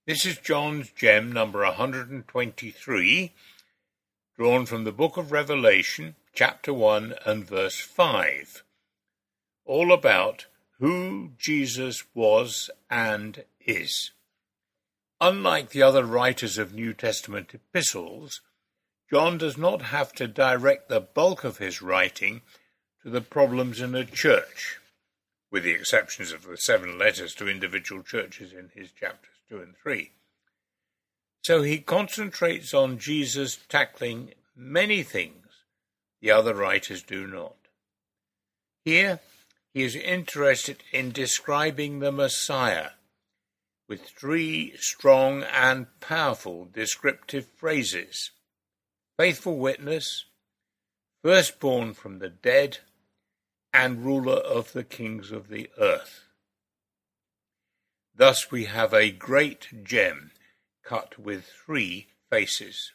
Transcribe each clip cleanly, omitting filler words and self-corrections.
This is John's Gem number 123, drawn from the book of Revelation, chapter 1 and verse 5, all about who Jesus was and is. Unlike the other writers of New Testament epistles, John does not have to direct the bulk of his writing to the problems in a church, with the exceptions of the 7 letters to individual churches in his chapters 2 and 3. So he concentrates on Jesus tackling many things the other writers do not. Here he is interested in describing the Messiah with 3 strong and powerful descriptive phrases: faithful witness, firstborn from the dead, and ruler of the kings of the earth. Thus we have a great gem cut with 3 faces.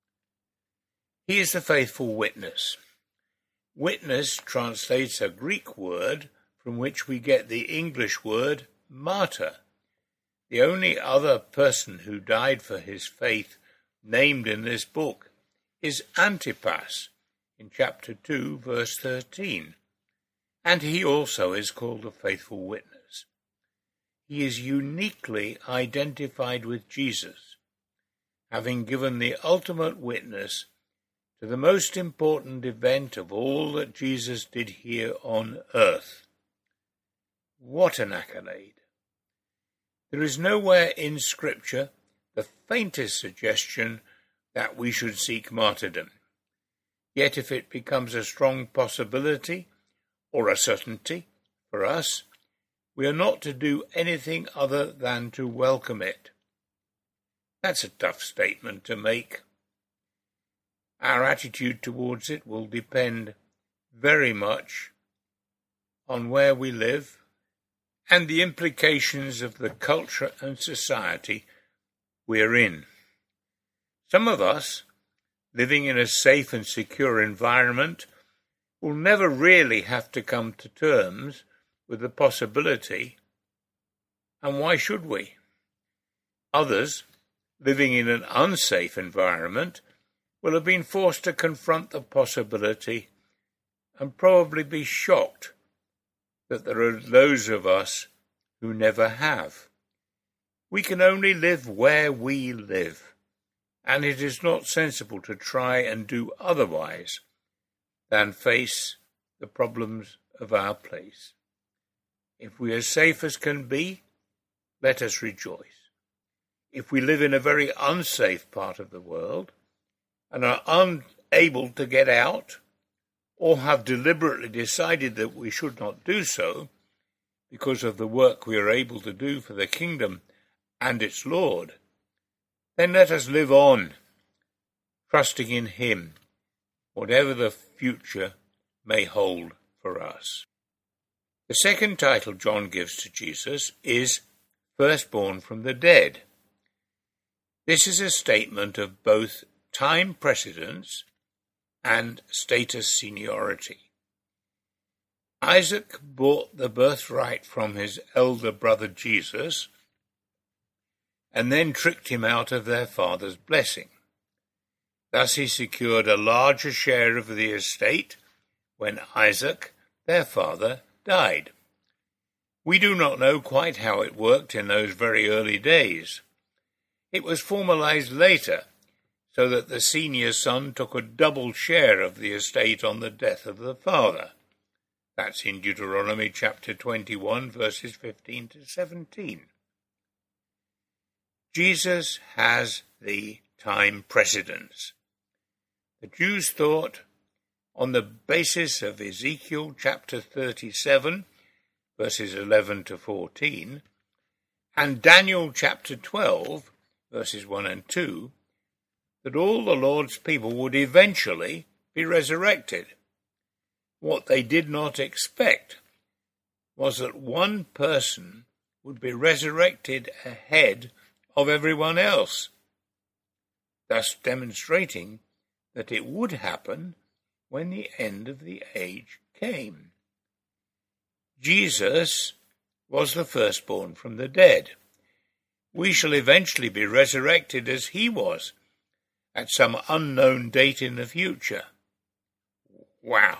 He is the faithful witness. Witness translates a Greek word from which we get the English word martyr. The only other person who died for his faith named in this book is Antipas in chapter 2 verse 13, and he also is called a faithful witness. He is uniquely identified with Jesus, having given the ultimate witness to the most important event of all that Jesus did here on earth. What an accolade! There is nowhere in Scripture the faintest suggestion that we should seek martyrdom. Yet if it becomes a strong possibility or a certainty for us, we are not to do anything other than to welcome it. That's a tough statement to make. Our attitude towards it will depend very much on where we live and the implications of the culture and society we're in. Some of us, living in a safe and secure environment, will never really have to come to terms with the possibility, and why should we? Others, living in an unsafe environment, will have been forced to confront the possibility and probably be shocked that there are those of us who never have. We can only live where we live, and it is not sensible to try and do otherwise than face the problems of our place. If we are safe as can be, let us rejoice. If we live in a very unsafe part of the world and are unable to get out, or have deliberately decided that we should not do so because of the work we are able to do for the kingdom and its Lord, then let us live on, trusting in him, whatever the future may hold for us. The second title John gives to Jesus is firstborn from the dead. This is a statement of both time precedence and status seniority. Isaac bought the birthright from his elder brother Jesus and then tricked him out of their father's blessing. Thus he secured a larger share of the estate when Isaac, their father, died. We do not know quite how it worked in those very early days. It was formalized later, so that the senior son took a double share of the estate on the death of the father. That's in Deuteronomy chapter 21, verses 15 to 17. Jesus has the time precedence. The Jews thought, on the basis of Ezekiel chapter 37, verses 11 to 14, and Daniel chapter 12, verses 1 and 2, that all the Lord's people would eventually be resurrected. What they did not expect was that one person would be resurrected ahead of everyone else, thus demonstrating that it would happen when the end of the age came. Jesus was the firstborn from the dead. we shall eventually be resurrected as he was, at some unknown date in the future. Wow.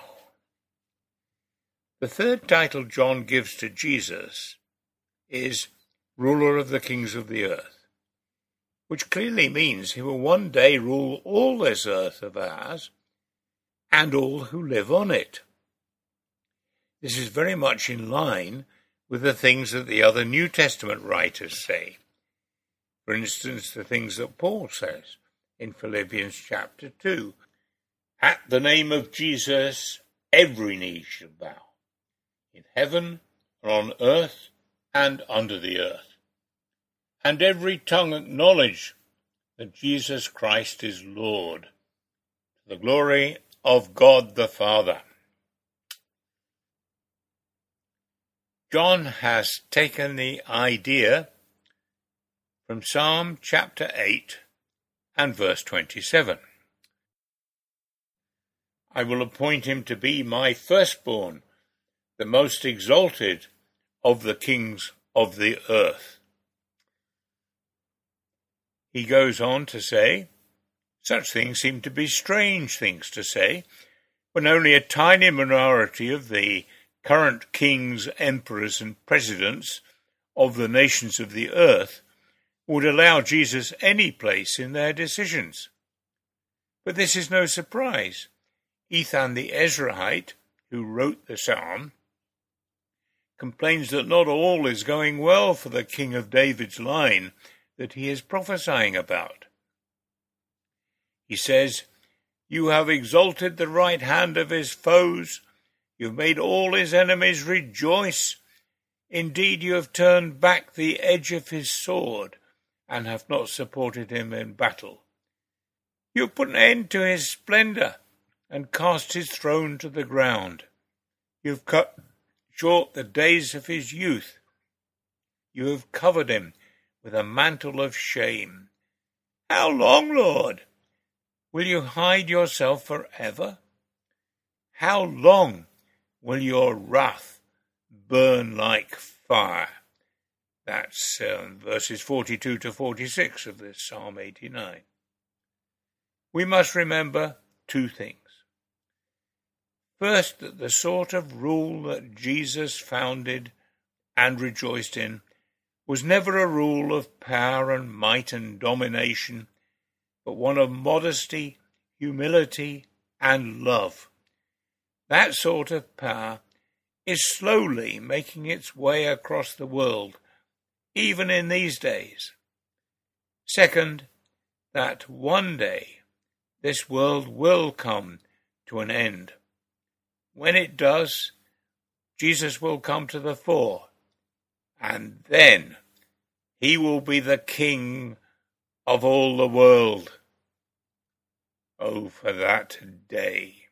The third title John gives to Jesus is Ruler of the Kings of the Earth, which clearly means he will one day rule all this earth of ours and all who live on it. This is very much in line with the things that the other New Testament writers say. For instance, the things that Paul says in Philippians chapter 2. At the name of Jesus, every knee shall bow, in heaven and on earth and under the earth, and every tongue acknowledge that Jesus Christ is Lord, to the glory of God the Father. John has taken the idea from Psalm chapter 8 and verse 27. I will appoint him to be my firstborn, the most exalted of the kings of the earth. He goes on to say, such things seem to be strange things to say, when only a tiny minority of the current kings, emperors, and presidents of the nations of the earth would allow Jesus any place in their decisions. But this is no surprise. Ethan the Ezrahite, who wrote the psalm, complains that not all is going well for the king of David's line that he is prophesying about. He says, "You have exalted the right hand of his foes. You have made all his enemies rejoice. Indeed, you have turned back the edge of his sword and have not supported him in battle. You have put an end to his splendor and cast his throne to the ground. You have cut short the days of his youth. You have covered him with a mantle of shame. How long, Lord? Will you hide yourself forever? How long will your wrath burn like fire?" That's verses 42 to 46 of this Psalm 89. We must remember two things. First, that the sort of rule that Jesus founded and rejoiced in was never a rule of power and might and domination, but one of modesty, humility, and love. That sort of power is slowly making its way across the world, even in these days. Second, that one day this world will come to an end. When it does, Jesus will come to the fore, and then he will be the King of all the world. Oh, for that day!